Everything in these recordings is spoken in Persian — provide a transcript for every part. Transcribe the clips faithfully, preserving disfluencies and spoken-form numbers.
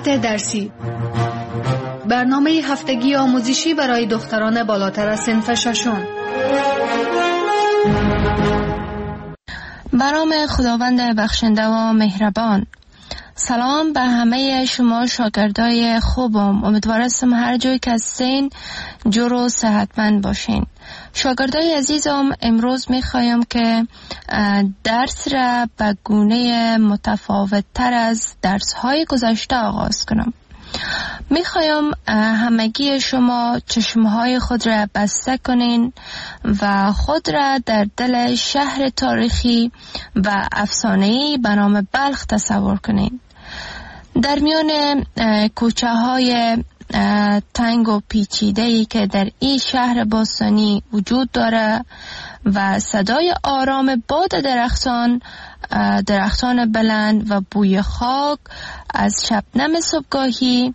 ساعت درسی، برنامه هفتگی آموزشی برای دختران بالاتر از صنف ششم. به نام خداوند بخشنده و مهربان. سلام به همه شما شاگردای خوبم. امیدوارم هر جایی که هستین جور و صحتمند باشین. شاگردای عزیزم، امروز میخوایم که درس را به گونه متفاوت تر از درس های گذشته آغاز کنم. میخوایم همگی شما چشمهای خود را بسته کنین و خود را در دل شهر تاریخی و افسانه‌ای به نام بلخ تصور کنین. در میان کوچه های تنگ و پیچیده‌ای که در این شهر باستانی وجود داره و صدای آرام باد درختان درختان بلند و بوی خاک از شبنم صبحگاهی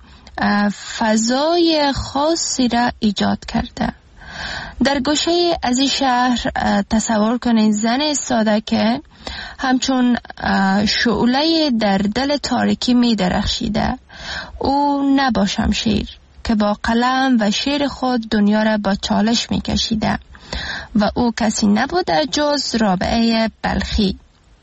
فضای خاصی را ایجاد کرده. در گوشه از این شهر تصور کنید زن ایستاده که همچون شعله در دل تاریکی می درخشیده. او نه با شمشیر که با قلم و شعر خود دنیا را با چالش می کشیده و او کسی نبوده جز رابعه بلخی.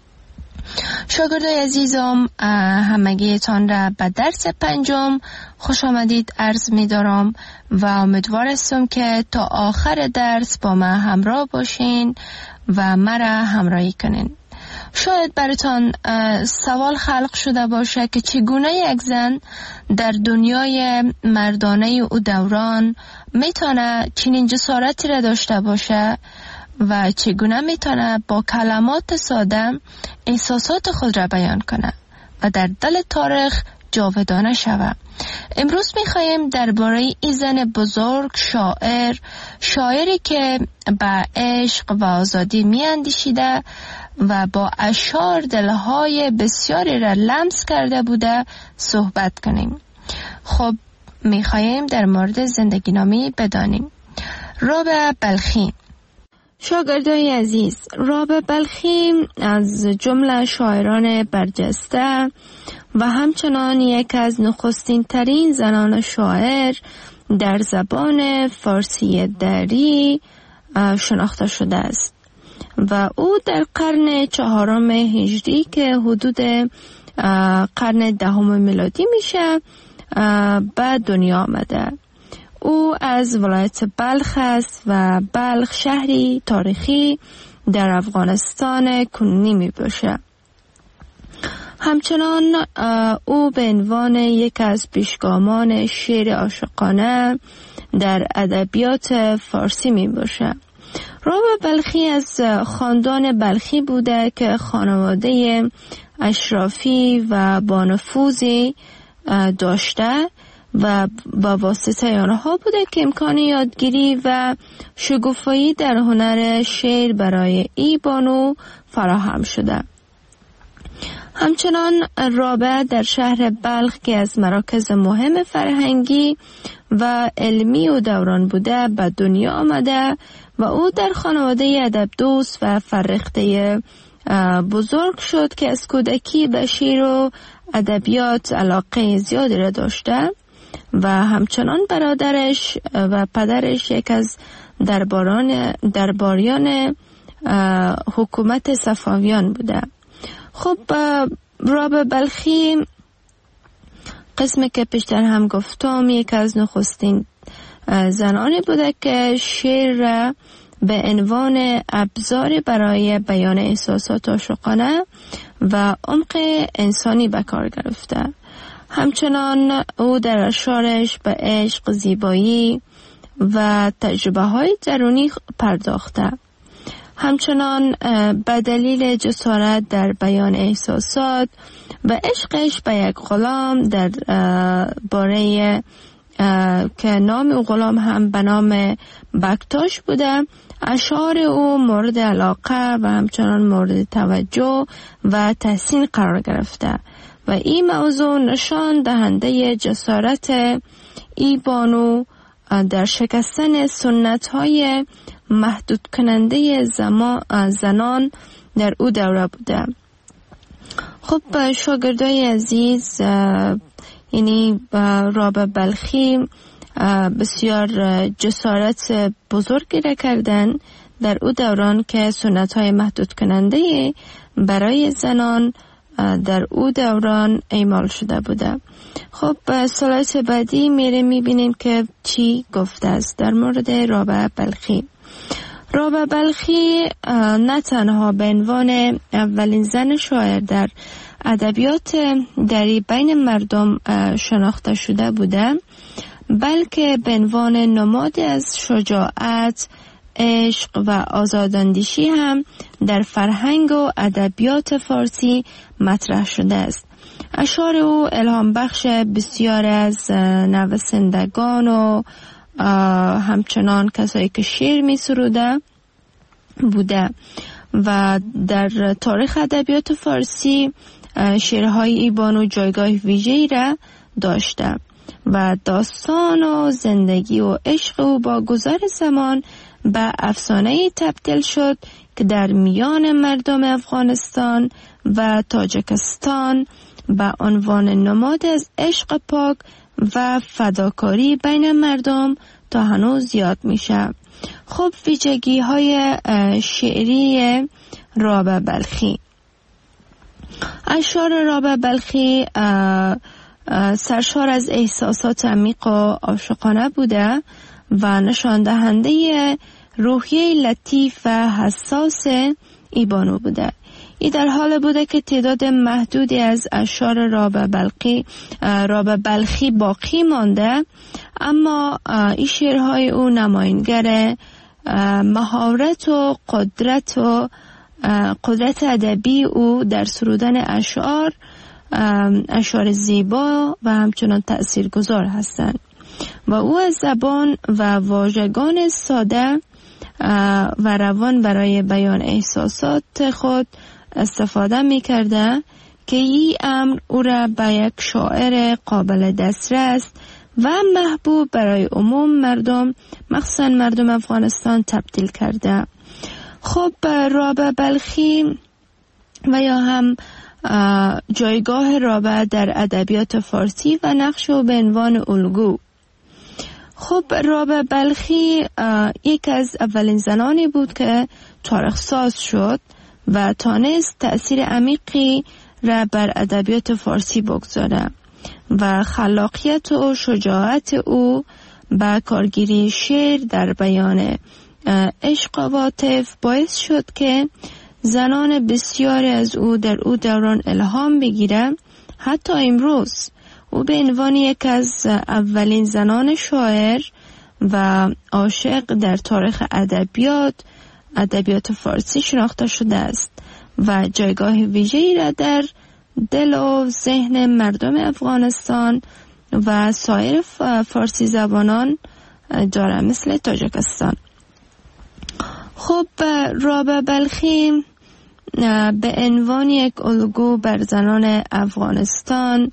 شاگردای عزیزم، همگیتان را به درس پنجم خوش آمدید عرض می دارم و امیدوار هستم که تا آخر درس با من همراه باشین و مرا همراهی کنین. شاید براتان سوال خلق شده باشه که چگونه یک زن در دنیای مردانه او دوران میتونه چنین جسارتی را داشته باشه و چگونه میتونه با کلمات ساده احساسات خود را بیان کنه و در دل تاریخ جاودانه شوه. امروز میخوایم درباره این زن بزرگ، شاعر شاعری که به عشق و آزادی میاندیشیده و با اشعار دلهای بسیاری را لمس کرده بوده صحبت کنیم. خب میخوایم در مورد زندگی نامی بدانیم. رابعه بلخی. شاگردای عزیز، رابعه بلخی از جمله شاعران برجسته و همچنان یک از نخستین ترین زنان شاعر در زبان فارسی دری شناخته شده است و او در قرن چهارم هجری که حدود قرن دهم میلادی میشه به دنیا آمده. او از ولایت بلخ است و بلخ شهری تاریخی در افغانستان کنونی می باشه. همچنان او به عنوان یک از پیشگامان شعر عاشقانه در ادبیات فارسی می باشه. رابعه بلخی از خاندان بلخی بوده که خانواده اشرافی و با نفوذی داشته و با واسطه آنها بوده که امکان یادگیری و شگوفایی در هنر شعر برای ای بانو فراهم شده. همچنان رابعه در شهر بلخ که از مراکز مهم فرهنگی و علمی و دوران بوده به دنیا آمده و او در خانواده ادب دوست و فرخته بزرگ شد که از کودکی به شعر و ادبیات علاقه زیادی را داشته و همچنان برادرش و پدرش یک از درباران درباریان حکومت صفویان بوده. خب رابعه بلخی قسمی که پیشتر هم گفتم یک از نخستین زنانی بوده که شعر را به عنوان ابزار برای بیان احساسات عاشقانه و عمق انسانی به کار گرفته. همچنان او در اشعارش به عشق، زیبایی و تجربه های درونی پرداخته. همچنان به دلیل جسارت در بیان احساسات و عشقش به یک غلام در باره که نام او غلام هم به نام بکتاش بوده، اشعار او مورد علاقه و همچنان مورد توجه و تحسین قرار گرفته و این موضوع نشان دهنده جسارت ای بانو در شکستن سنت های محدود کننده زنان در او دوره بوده. خب شاگردای عزیز، یعنی رابعه بلخی بسیار جسارت بزرگی را کردن در او دوران که سنت های محدود کننده برای زنان در او دوران اعمال شده بوده. خب سلایت بعدی میره میبینیم که چی گفته است در مورد رابعه بلخی. رابعه بلخی نه تنها به عنوان اولین زن شاعر در ادبیات دری بین مردم شناخته شده بوده، بلکه به عنوان نماد از شجاعت، عشق و آزاداندیشی هم در فرهنگ و ادبیات فارسی مطرح شده است. اشعار او الهام بخش بسیار از نویسندگان و همچنان کسایی که شعر می سروده بوده و در تاریخ ادبیات فارسی شعرهای ای بانو جایگاه ویژه‌ای را داشته و داستان و زندگی و عشق او با گذر زمان به افسانه‌ای تبدیل شد که در میان مردم افغانستان و تاجیکستان به عنوان نماد از عشق پاک و فداکاری بین مردم تا هنوز یاد میشه. خب ویژگی های شعری رابعه بلخی. اشعار رابعه بلخی سرشار از احساسات عمیق و عاشقانه بوده و نشان دهنده روحیه لطیف و حساس ای بانو بوده. ای در حال بوده که تعداد محدودی از اشعار رابعه بلخی رابعه بلخی باقی مانده، اما این شعرهای او نمایانگر مهارت و قدرت و قدرت ادبی او در سرودن اشعار اشعار زیبا و همچنان تأثیرگذار هستند و او از زبان و واژگان ساده و روان برای بیان احساسات خود استفاده می کرده که این امر او را به یک شاعر قابل دسترس و محبوب برای عموم مردم، مخصوصا مردم افغانستان، تبدیل کرده. خب رابعه بلخی و یا هم جایگاه رابعه در ادبیات فارسی و نقش او به عنوان الگو. خب رابعه بلخی یک از اولین زنانی بود که تاریخ ساز شد و تانست تأثیر عمیقی را بر ادبیات فارسی بگذاره و خلاقیت و شجاعت او با کارگیری شعر در بیان عشق و عاطفه باعث شد که زنان بسیاری از او در او دوران الهام بگیره. حتی امروز او به عنوان یک از اولین زنان شاعر و عاشق در تاریخ ادبیات ادبیات فارسی شناخته شده است و جایگاه ویژه‌ای را در دل و ذهن مردم افغانستان و سایر فارسی زبانان داره، مثل تاجیکستان. خب رابعه بلخی به عنوان یک الگو بر زنان افغانستان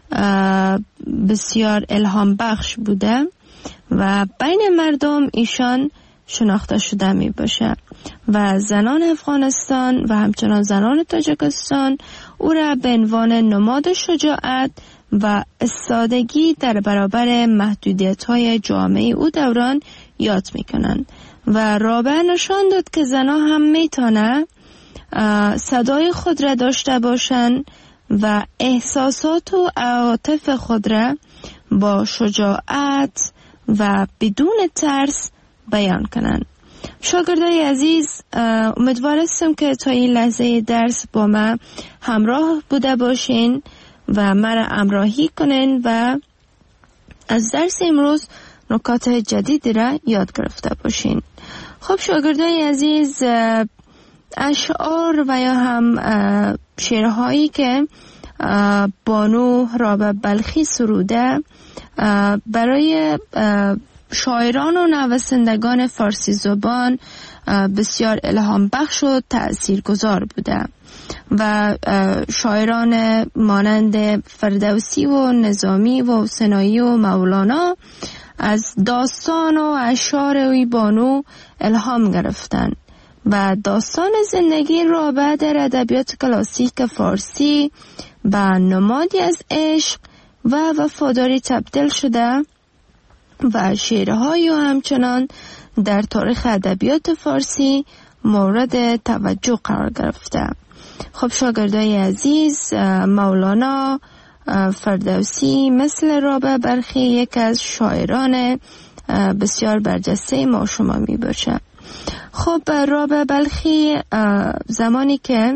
بسیار الهام بخش بوده و بین مردم ایشان شناخته شده می باشه و زنان افغانستان و همچنان زنان تاجیکستان او را به عنوان نماد شجاعت و استادگی در برابر محدودیت های جامعه او دوران یاد می کنند و رابعه نشان داد که زنها هم می تانند صدای خود را داشته باشند و احساسات و عواطف خود را با شجاعت و بدون ترس بیان کنند. شاگردای عزیز، امیدوار هستم که تا این لحظه درس با ما همراه بوده باشین و مرا همراهی کنین و از درس امروز نکات جدید را یاد گرفته باشین. خب شاگردای عزیز، اشعار و یا هم شعرهایی که بانو رابعه بلخی سروده برای شاعران و نویسندگان فارسی زبان بسیار الهام بخش و تأثیرگذار بوده و شاعران مانند فردوسی و نظامی و حسینی و مولانا از داستان و اشعار وی بانو الهام گرفتند و داستان زندگی رابعه در ادبیات کلاسیک فارسی با نمادی از عشق و وفاداری تبدیل شده و شعرهای و همچنان در تاریخ ادبیات فارسی مورد توجه قرار گرفته. خب شاگردای عزیز، مولانا فردوسی مثل رابعه بلخی یک از شاعران بسیار برجسته ما شما می باشه. خب رابعه بلخی زمانی که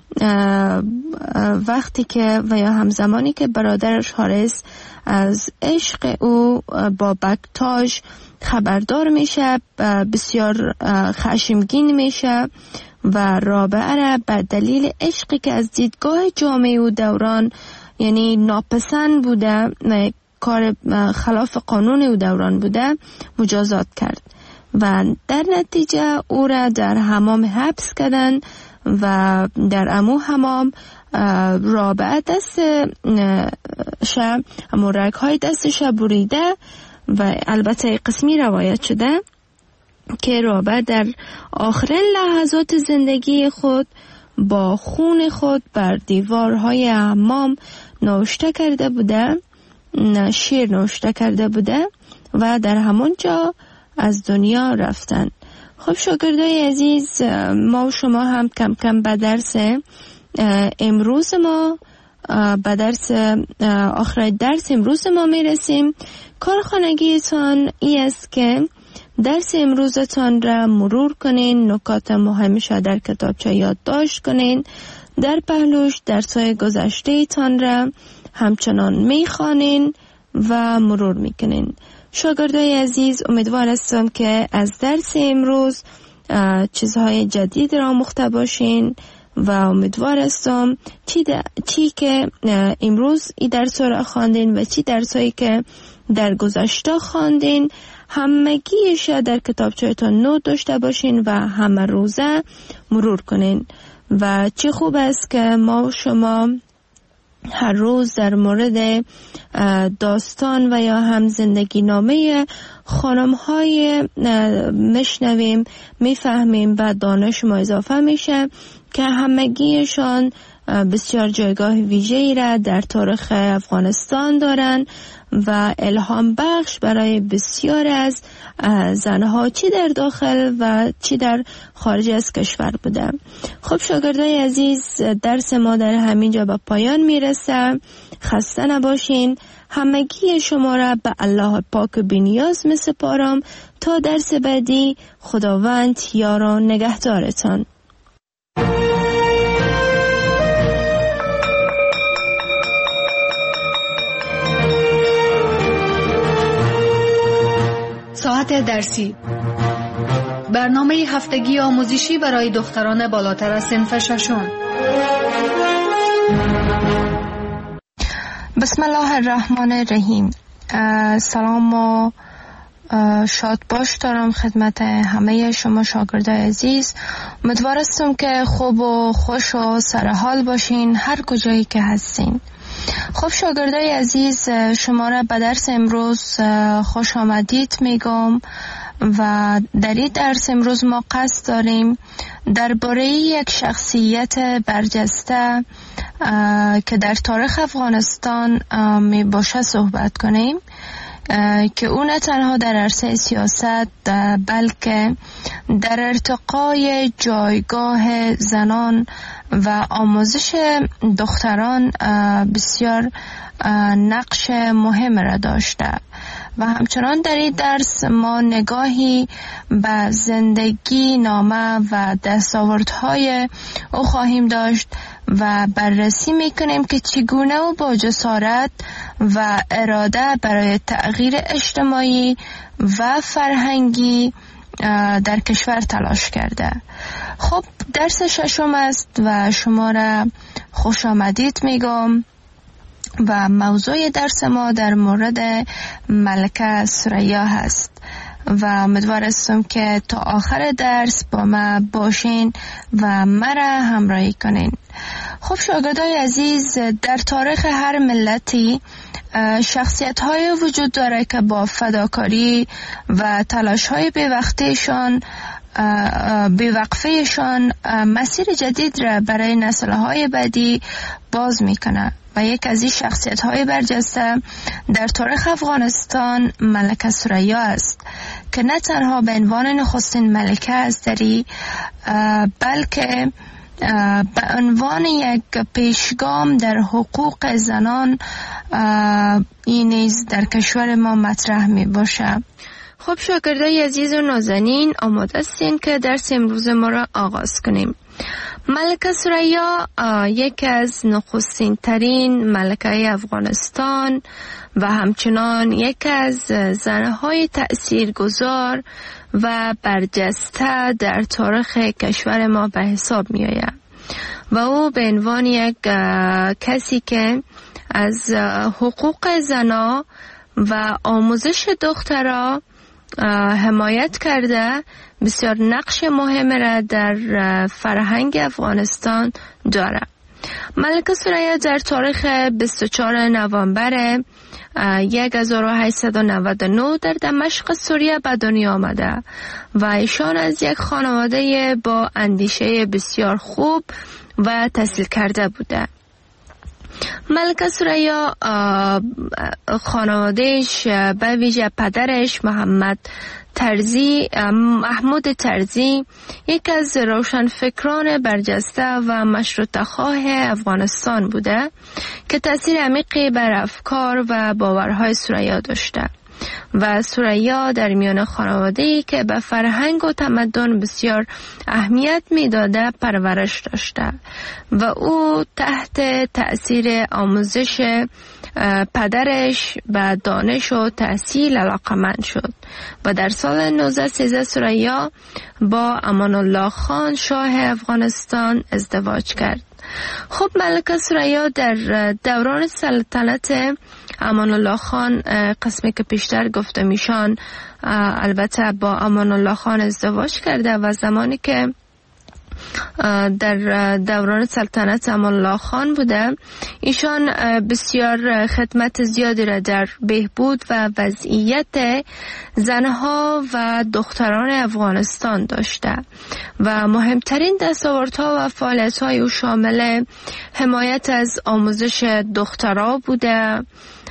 وقتی که و یا همزمانی که برادرش حارث از عشق او با بکتاژ خبردار میشه، بسیار خشمگین میشه و رابعه را به دلیل عشقی که از دیدگاه جامعه و دوران یعنی ناپسند بوده، کار خلاف قانون او دوران بوده، مجازات کرد و در نتیجه او را در حمام حبس کردن و در امو حمام رابعه دست شب مرگ های دستش بریده و البته قسمی روایت شده که رابعه در آخرین لحظات زندگی خود با خون خود بر دیوارهای حمام نوشته کرده بوده، شعر نوشته کرده بوده و در همون جا از دنیا رفتن. خب شاگردای عزیز، ما و شما هم کم کم به درس امروز ما به درس آخر درس امروز ما میرسیم. کارخانگیتان ای است که درس امروزتان را مرور کنین، نکات مهمش در کتابچه یادداشت کنین، در پهلوش درسای گذشته تان را همچنان میخوانین و مرور میکنین. شاگردای عزیز، امیدوار هستم که از درس امروز چیزهای جدید را آموخته باشین و امیدوار هستم چی, چی که امروز این درس را خواندین و چی درسایی که در گذشته خواندین همگیش در کتابچه‌تان نوت داشته باشین و همه روزه مرور کنین. و چه خوب است که ما و شما هر روز در مورد داستان و یا هم زندگی نامه خانم های مشنویم، میفهمیم و دانش ما اضافه میشه که همگیشان بسیار جایگاه ویژه‌ای را در تاریخ افغانستان دارن و الهام بخش برای بسیار از زنها چی در داخل و چی در خارج از کشور بوده. خب شاگردای عزیز، درس ما در همین جا به پایان میرسه. خسته نباشین. همگی شما را به الله پاک بی‌نیاز میسپارم تا درس بعدی. خداوند یار و نگهدارتان. ساعت درسی، برنامه هفتگی آموزشی برای دختران بالاتر از صنف ششم. بسم الله الرحمن الرحیم. سلام و شاد باش دارم خدمت همه شما شاگردای عزیز. امیدوار هستم که خوب و خوش و سرحال باشین هر کجایی که هستین. خب شاگردای عزیز، شما را به درس امروز خوش آمدید میگم و در این درس امروز ما قصد داریم درباره یک شخصیت برجسته که در تاریخ افغانستان می باشه صحبت کنیم که او نه تنها در عرصه سیاست بلکه در ارتقای جایگاه زنان و آموزش دختران بسیار نقش مهم را داشته و همچنان در این درس ما نگاهی به زندگی نامه و دستاوردهای او خواهیم داشت و بررسی میکنیم که چگونه او با جسارت و اراده برای تغییر اجتماعی و فرهنگی در کشور تلاش کرده. خب درس ششم است و شما را خوش آمدید میگم و موضوع درس ما در مورد ملکه ثریا هست و امیدوار هستم که تا آخر درس با ما باشین و مرا همراهی کنین. خب شاگردای عزیز، در تاریخ هر ملتی شخصیت های وجود داره که با فداکاری و تلاش های بیوقفهشان بیوقفهشان مسیر جدید را برای نسل های بعدی باز میکنه و یک از این شخصیت های برجسته در تاریخ افغانستان ملکه ثریا است که نه تنها به عنوان نخستین ملکه استری بلکه به عنوان یک پیشگام در حقوق زنان این نیز در کشور ما مطرح می باشه. خب شاگردای عزیز و نازنین، آماده هستین که درس امروز ما را آغاز کنیم. ملکه ثریا یک از نخستین ترین ملکه افغانستان و همچنان یک از زنهای تأثیرگذار و برجسته در تاریخ کشور ما به حساب می آید و او به عنوان یک کسی که از حقوق زنا و آموزش دخترها حمایت کرده بسیار نقش مهم را در فرهنگ افغانستان دارد. ملکه ثریا در تاریخ بیست و چهارم نوامبر هزار و هشتصد و نود و نه در دمشق سوریه به دنیا آمده و ایشان از یک خانواده با اندیشه بسیار خوب و تحصیل کرده بوده. ملکه ثریا خانوادهش به ویژه پدرش محمد ترزی محمود ترزی یک از روشنفکران برجسته و مشروطه خواه افغانستان بوده که تأثیر عمیقی بر افکار و باورهای ثریا داشته و ثریا در میان خانواده‌ای که به فرهنگ و تمدن بسیار اهمیت میداده پرورش داشته و او تحت تأثیر آموزش پدرش به دانش و تحصیل علاقمند شد و در سال نوزده سیزده ثریا با امان الله خان شاه افغانستان ازدواج کرد. خب ملکه ثریا در دوران سلطنت امان الله خان، قسمی که پیشتر گفته میشان البته با امان الله خان ازدواج کرده و زمانی که در دوران سلطنت امان الله خان بوده ایشان بسیار خدمت زیادی را در بهبود و وضعیت زنها و دختران افغانستان داشته و مهمترین دستاوردها و فعالیت‌های او شامل حمایت از آموزش دخترها بوده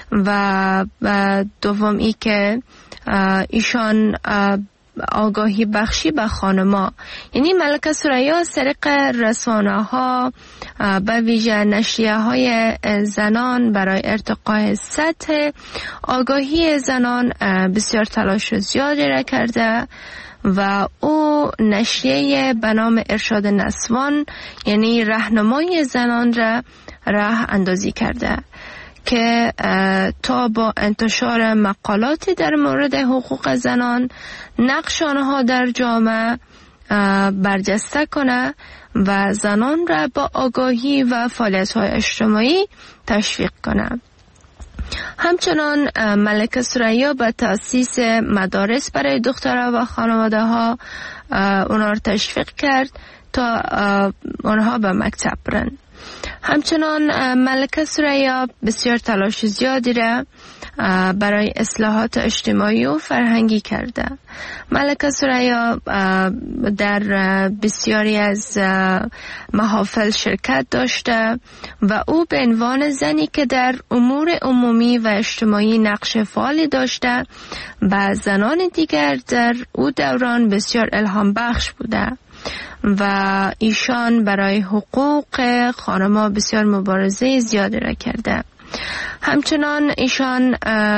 و دوم ای که ایشان آگاهی بخشی به خانما، یعنی ملکه ثریا از طریق رسانه ها به ویژه نشریه های زنان برای ارتقاء سطح آگاهی زنان بسیار تلاش زیادی را کرده و او نشریه به نام ارشاد نسوان یعنی راهنمای زنان را راه اندازی کرده که تا با انتشار مقالاتی در مورد حقوق زنان نقش آنها در جامعه برجسته کنه و زنان را با آگاهی و فعالیت‌های اجتماعی تشویق کنه. همچنان ملکه ثریا به تأسیس مدارس برای دخترها و خانواده ها اونها را تشویق کرد تا اونها به مکتب برن. همچنان ملکه ثریا بسیار تلاش زیادی را برای اصلاحات اجتماعی و فرهنگی کرده. ملکه ثریا در بسیاری از محافل شرکت داشته و او به عنوان زنی که در امور عمومی و اجتماعی نقش فعالی داشته و زنان دیگر در او دوران بسیار الهام بخش بوده و ایشان برای حقوق خانم‌ها بسیار مبارزه زیادی را کرده. همچنان ایشان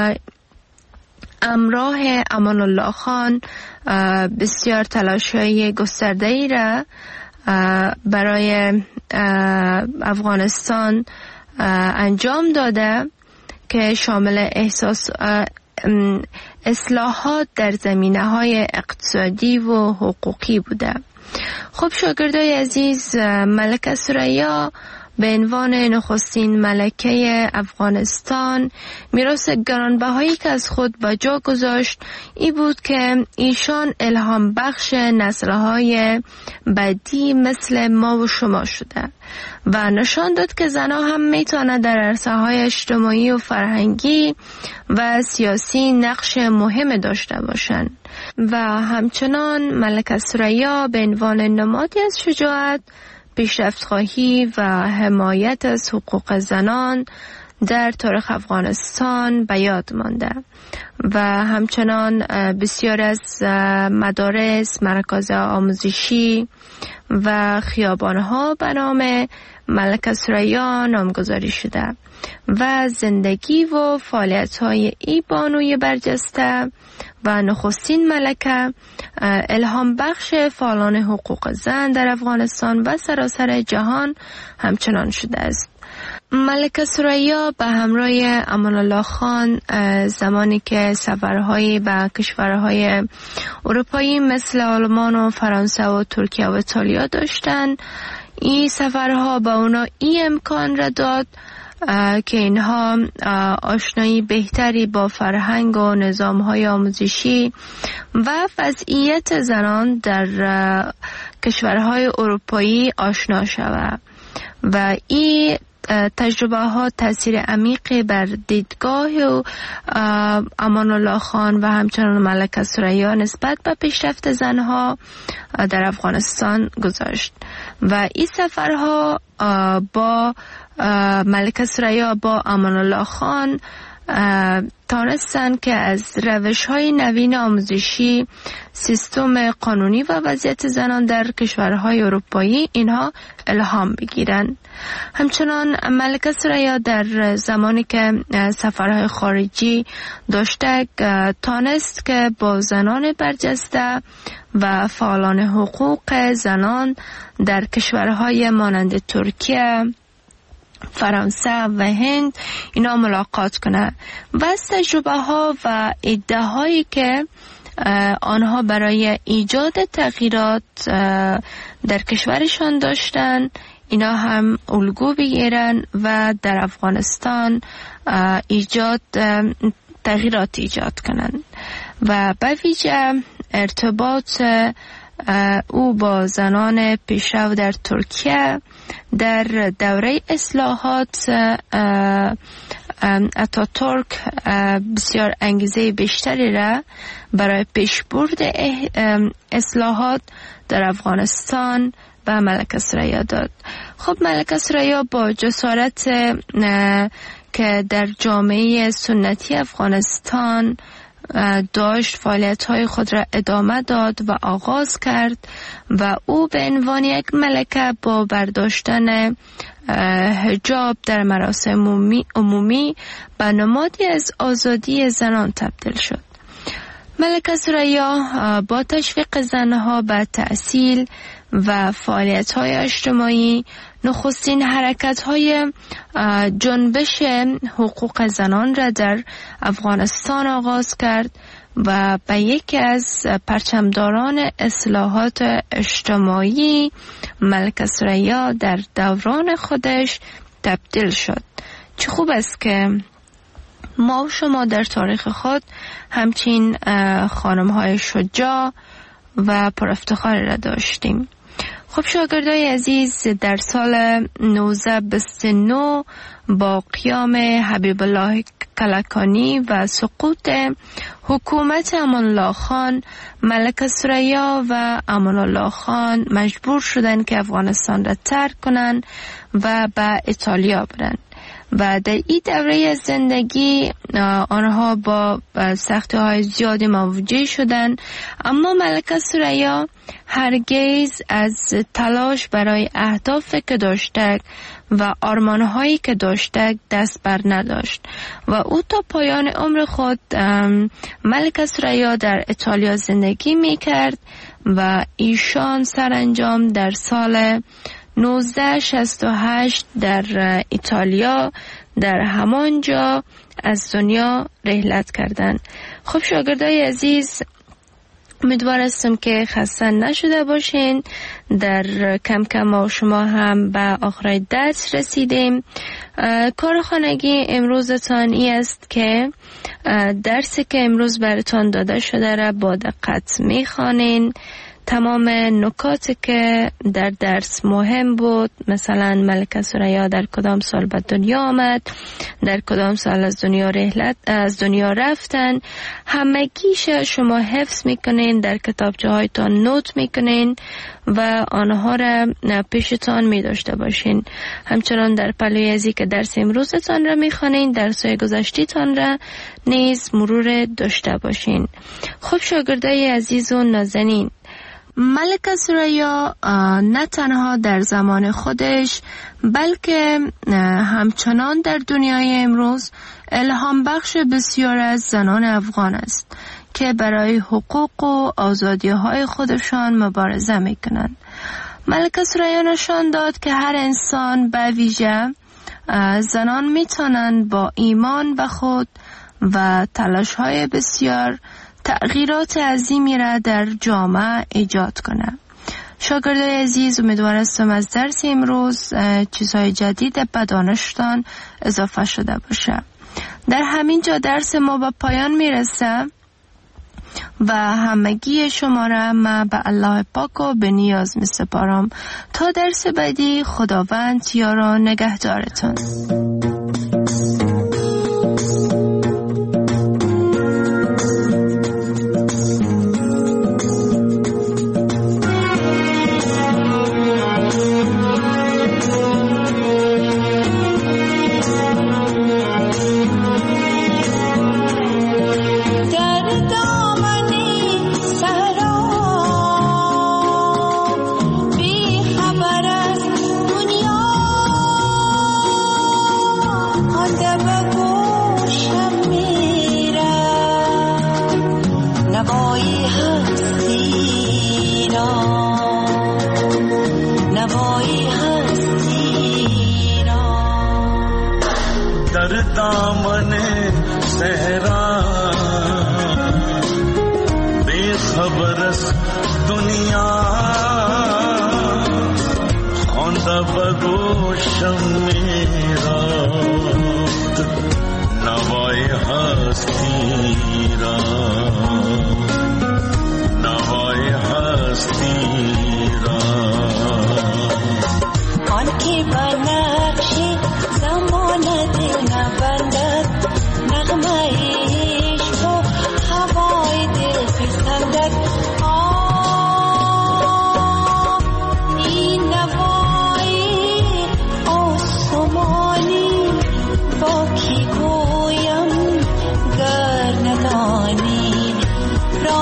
همراه امان الله خان بسیار تلاش‌های گسترده‌ای را برای افغانستان انجام داده که شامل احساس اصلاحات در زمینه‌های اقتصادی و حقوقی بوده. خب شاگردای عزیز، ملکه ثریا به عنوان نخستین ملکه افغانستان میراث گرانبهایی که از خود به جا گذاشت ای بود که ایشان الهام بخش نسل‌های بعدی مثل ما و شما شده و نشان داد که زنها هم میتونه در عرصه‌های اجتماعی و فرهنگی و سیاسی نقش مهم داشته باشند و همچنان ملکه ثریا به عنوان نمادی از شجاعت پیشرفت خواهی و حمایت از حقوق زنان در تاریخ افغانستان به یاد مانده و همچنان بسیار از مدارس، مراکز آموزشی و خیابانها به نام ملکه ثریا نامگذاری شده و زندگی و فعالیت‌های ای بانوی برجسته و نخستین ملکه الهام بخش فعالان حقوق زن در افغانستان و سراسر جهان همچنان شده است. ملکه ثریا به همراه امان الله خان زمانی که سفرهایی به کشورهای اروپایی مثل آلمان و فرانسه و ترکیه و ایتالیا داشتند، این سفرها به اونا این امکان را داد که اینها آشنایی بهتری با فرهنگ و نظام‌های آموزشی و وضعیت زنان در کشورهای اروپایی آشنا شوند و این تجربه ها تاثیر عمیقی بر دیدگاه و امان الله خان و همچنان ملکه ثریا نسبت به پیشرفت زنها در افغانستان گذاشت و این سفرها با ملکه ثریا با امان الله خان تانستند که از روش‌های نوین آموزشی، سیستم قانونی و وضعیت زنان در کشورهای اروپایی اینها الهام بگیرند. همچنان ملکه ثریا در زمانی که سفرهای خارجی داشته تانست که با زنان برجسته و فعالان حقوق زنان در کشورهای مانند ترکیه، فرانسه و هند اینا ملاقات کنه و از تجربه ها و ایده هایی که آنها برای ایجاد تغییرات در کشورشان داشتن اینا هم الگو بگیرن و در افغانستان ایجاد تغییرات ایجاد کنن و به ویژه ارتباط او با زنان پیشرو در ترکیه در دوره اصلاحات اتاتورک بسیار انگیزه بیشتری را برای پیشبرد اصلاحات در افغانستان به ملکه ثریا داد. خب ملکه ثریا با جسارت که در جامعه سنتی افغانستان داشت فعالیت‌های خود را ادامه داد و آغاز کرد و او به عنوان یک ملکه با برداشتن حجاب در مراسم عمومی, عمومی به نمادی از آزادی زنان تبدیل شد. ملکه ثریا با تشویق زنها به تحصیل و فعالیت‌های اجتماعی نخستین حرکت‌های جنبش حقوق زنان را در افغانستان آغاز کرد و به یکی از پرچمداران اصلاحات اجتماعی ملکه ثریا در دوران خودش تبدیل شد. چه خوب است که ما و شما در تاریخ خود همچین خانم‌های شجاع و پرافتخاری را داشتیم. خب شاگردای عزیز، در سال نوزده بیست و نه با قیام حبیب الله کلکانی و سقوط حکومت امان الله خان، ملکه ثریا و امان الله خان مجبور شدند که افغانستان را ترک کنند و به ایتالیا برند و در این دوره زندگی آنها با سختی های زیادی مواجه شدند، اما ملکه ثریا هرگز از تلاش برای اهدافی که داشته و آرمانهایی که داشته دست بر نداشت و او تا پایان عمر خود ملکه ثریا در ایتالیا زندگی می کرد و ایشان سرانجام در سال نوزده شصت و هشت در ایتالیا در همان جا از دنیا رحلت کردند. خب شاگردای عزیز، امیدوار هستم که خسته نشده باشین. در کم کم ما شما هم به آخر درس رسیدیم. کار خانگی امروزتان ای است که درسی که امروز براتان داده شده را با دقت میخوانین، تمام نکاتی که در درس مهم بود، مثلا ملکه ثریا در کدام سال به دنیا آمد، در کدام سال از دنیا رحلت از دنیا رفتن، همگیش شما حفظ میکنین، در کتابچه هایتان نوت میکنین و آنها را پیشتان می داشته باشین. همچنان در پلوی ازی که درس امروزتان را میخوانین، درس‌های گذشته‌تان را نیز مرور داشته باشین. خب شاگردای عزیز و نازنین، ملکه ثریا نه تنها در زمان خودش بلکه همچنان در دنیای امروز الهام بخش بسیار از زنان افغان است که برای حقوق و آزادی های خودشان مبارزه می کنند. ملکه ثریا نشان داد که هر انسان به ویژه زنان می توانند با ایمان به خود و تلاش های بسیار تغییرات عظیمی را در جامعه ایجاد کنند. شاگردای عزیز، امیدوار هستم از درس امروز چیزهای جدید به دانشتان اضافه شده باشه. در همین جا درس ما به پایان میرسه و همگی شما را من به الله پاک و به نیاز می سپارم. تا درس بعدی، خداوند یار و نگهدارتون. با کی گویم گر ندانی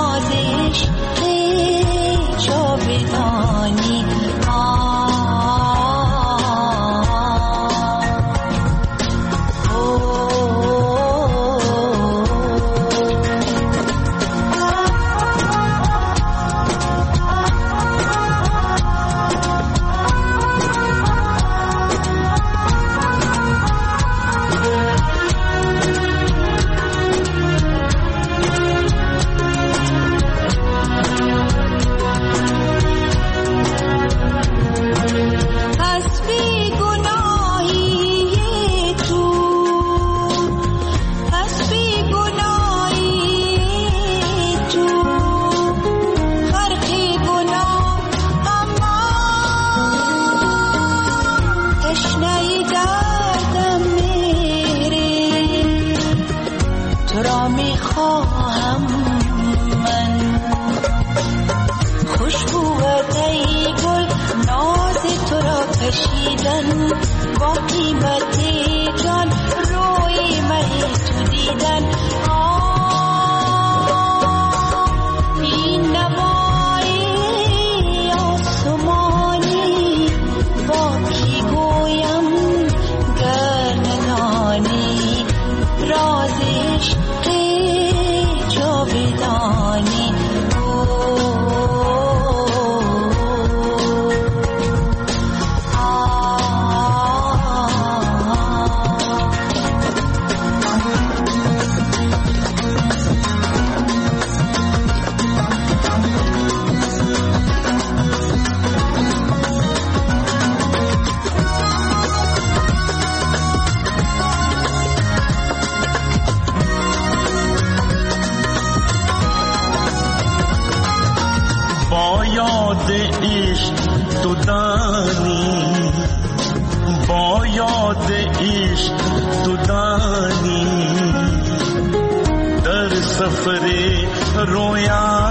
تو دانی، با یاد عشق تو دانی، در سفر رویا